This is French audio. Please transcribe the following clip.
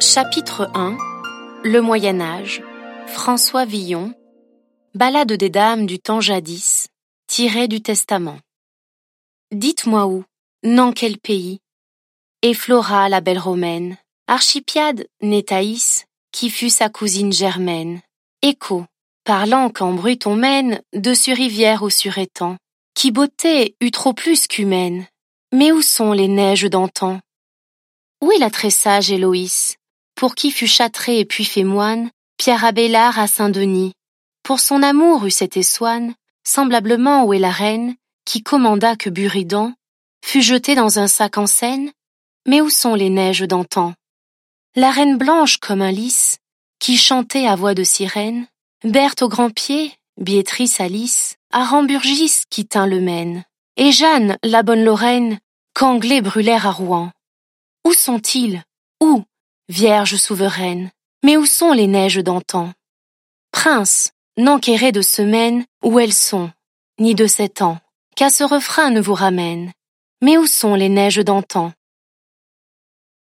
Chapitre 1. Le Moyen-Âge. François Villon. Ballade des dames du temps jadis, tirée du Testament. Dites-moi où, dans quel pays, Efflora la belle romaine, Archipiade née Thaïs, qui fut sa cousine germaine, Écho, parlant qu'en brut on mène, dessus rivière ou sur étang, qui beauté eut trop plus qu'humaine. Mais où sont les neiges d'antan? Où est la très sage Héloïse, pour qui fut châtré et puis fait moine, Pierre Abélard à Saint-Denis? Pour son amour eut cette Essoine, semblablement où est la reine, qui commanda que Buridan fût jetée dans un sac en Seine? Mais où sont les neiges d'antan? La reine blanche comme un lys, qui chantait à voix de sirène, Berthe au grand pied, Biétrice à Lys, à Ramburgis qui tint le Maine, et Jeanne, la bonne Lorraine, qu'Anglais brûlèrent à Rouen. Où sont-ils? Où, Vierge souveraine? Mais où sont les neiges d'antan? Prince, n'enquérez de semaines où elles sont, ni de 7 ans, qu'à ce refrain ne vous ramène. Mais où sont les neiges d'antan?